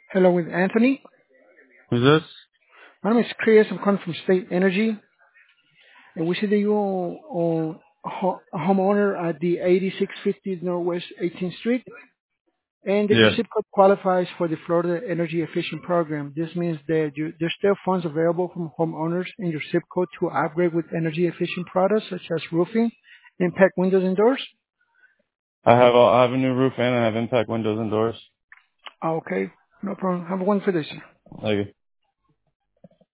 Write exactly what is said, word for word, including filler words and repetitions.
Hello, with Anthony. Who's this? My name is Chris. I'm calling from State Energy, and we see that you're uh, a ho- a homeowner at the eighty-six fifty Northwest eighteenth Street, and that your Yeah. zip code qualifies for the Florida Energy Efficient Program. This means that you, there's still funds available from homeowners in your zip code to upgrade with energy efficient products such as roofing, impact windows and doors. I have a, I have a new roof and I have impact windows and doors. Okay, no problem. Have a wonderful day, sir. Like